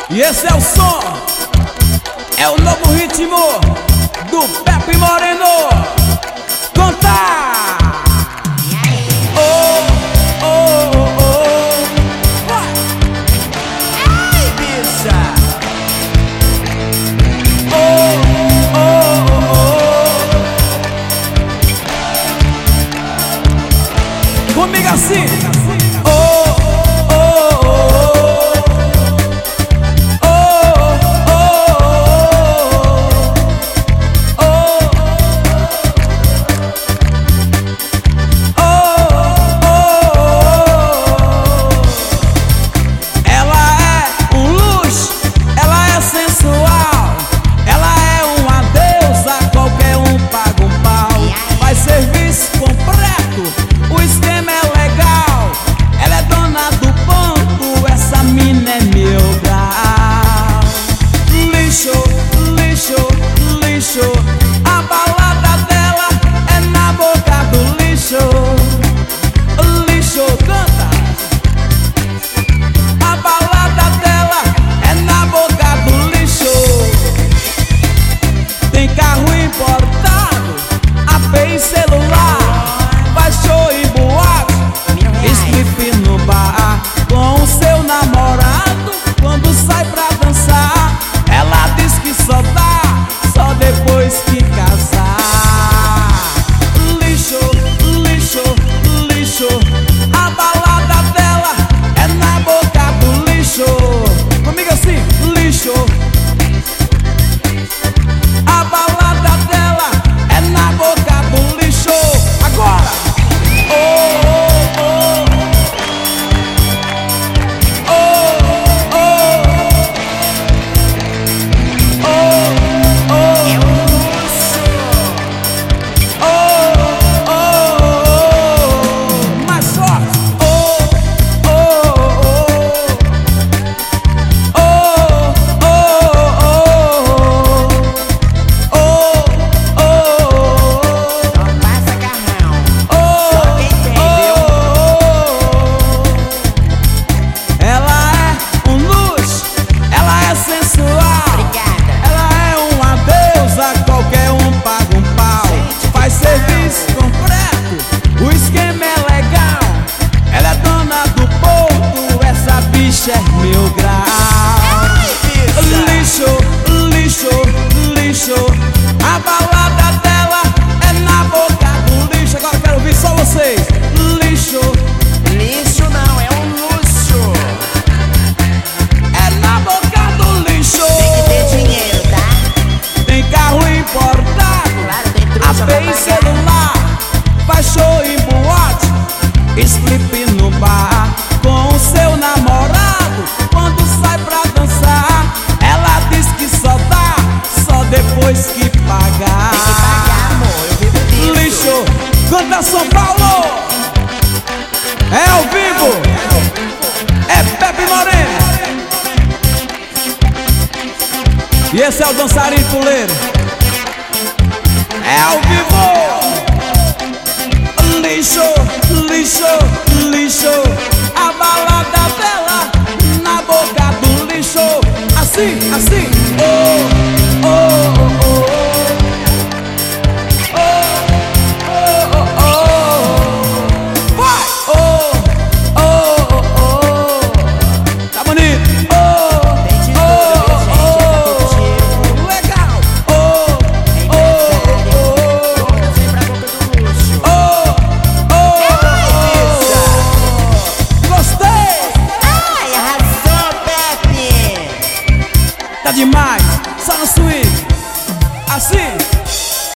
E esse é o som, é o novo ritmo do Pepe Moreno. Contar! Oh, oh, oh, oh. Ai, bicha! Oh, oh, oh, oh. Comigo assim! A balada dela é na boca do lixo. Lixo, canta. A balada dela é na boca do lixo. Tem carro importado, AP e celular, faz show em boate, strip no bar com o seu namorado. Quando sai pra dançar, ela diz que só dá depois que casar. Lixo, lixo, lixo. A balada dela é na boca do lixo. Comigo assim, lixo. A balada dela é na boca do lixo. Agora. Oh, oh, oh. É mil graus. Lixo, lixo, lixo. A balada dela é na boca do lixo. Agora eu quero ouvir só vocês. Lixo. Lixo não, é um luxo. É na boca do lixo. Tem que ter dinheiro, tá? Tem carro importado, claro, tem trouxa AP e celular, faz show em boate, strip no bar com o seu namorado. Quando sai pra dançar, ela diz que só dá, só depois que pagar. Tem que pagar, amor, eu vivo disso. Lixo, canta São Paulo. É ao vivo, é Pepe Moreno. E esse é o dançarino puleiro. É ao vivo. Lixo, lixo, lixo. A balada dela na boca do lixo. Assim, assim. Oh, oh, oh, oh. Oh, oh, oh, oh. Vai! Oh, oh, oh, oh. Tá bonito. Oh, Tem de tudo, viu, gente? Tá legal. Oh, oh, oh, oh. Vamos sempre pra boca do luxo. Gostei! Ai, arrasou, Pepe! Tá demais, só no swing. Assim.